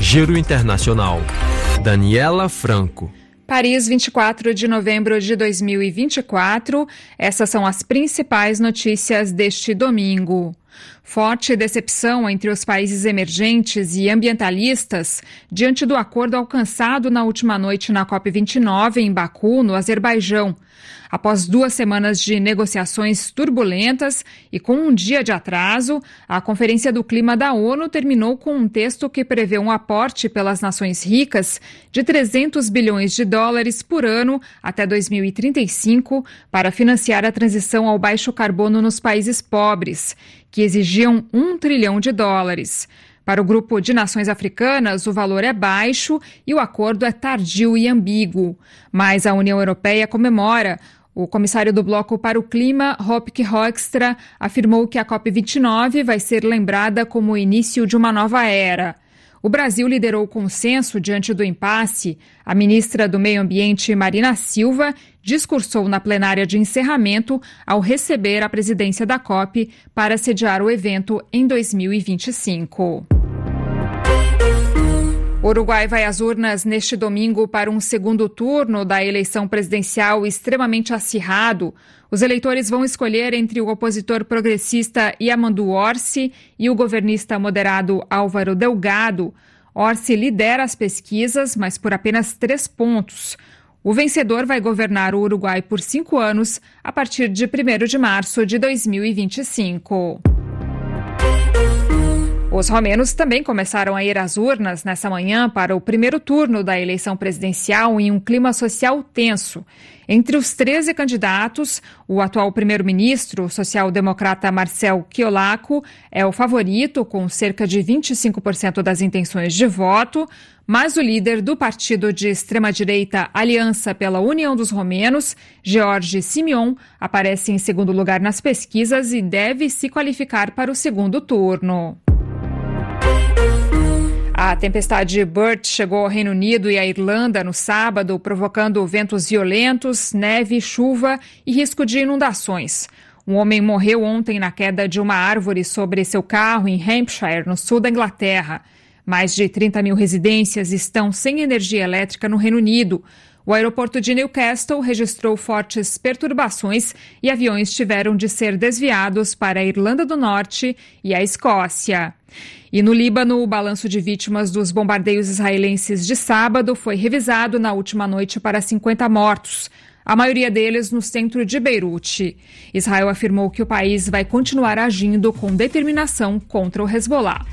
Giro Internacional. Daniela Franco. Paris, 24 de novembro de 2024. Essas são as principais notícias deste domingo. Forte decepção entre os países emergentes e ambientalistas diante do acordo alcançado na última noite na COP29 em Baku, no Azerbaijão. Após 2 semanas de negociações turbulentas e com um dia de atraso, a Conferência do Clima da ONU terminou com um texto que prevê um aporte pelas nações ricas de 300 bilhões de dólares por ano até 2035 para financiar a transição ao baixo carbono nos países pobres, que exigiam 1 trilhão de dólares. Para o grupo de nações africanas, o valor é baixo e o acordo é tardio e ambíguo. Mas a União Europeia comemora. O comissário do Bloco para o Clima, Wopke Hoekstra, afirmou que a COP29 vai ser lembrada como o início de uma nova era. O Brasil liderou o consenso diante do impasse. A ministra do Meio Ambiente, Marina Silva, discursou na plenária de encerramento ao receber a presidência da COP para sediar o evento em 2025. O Uruguai vai às urnas neste domingo para um segundo turno da eleição presidencial extremamente acirrado. Os eleitores vão escolher entre o opositor progressista Yamandu Orsi e o governista moderado Álvaro Delgado. Orsi lidera as pesquisas, mas por apenas 3 pontos. O vencedor vai governar o Uruguai por 5 anos, a partir de 1º de março de 2025. Os romenos também começaram a ir às urnas nessa manhã para o primeiro turno da eleição presidencial em um clima social tenso. Entre os 13 candidatos, o atual primeiro-ministro, o social-democrata Marcel Ciolacu, é o favorito, com cerca de 25% das intenções de voto, mas o líder do partido de extrema-direita Aliança pela União dos Romenos, George Simeon, aparece em segundo lugar nas pesquisas e deve se qualificar para o segundo turno. A tempestade Bert chegou ao Reino Unido e à Irlanda no sábado, provocando ventos violentos, neve, chuva e risco de inundações. Um homem morreu ontem na queda de uma árvore sobre seu carro em Hampshire, no sul da Inglaterra. Mais de 30 mil residências estão sem energia elétrica no Reino Unido. O aeroporto de Newcastle registrou fortes perturbações e aviões tiveram de ser desviados para a Irlanda do Norte e a Escócia. E no Líbano, o balanço de vítimas dos bombardeios israelenses de sábado foi revisado na última noite para 50 mortos, a maioria deles no centro de Beirute. Israel afirmou que o país vai continuar agindo com determinação contra o Hezbollah.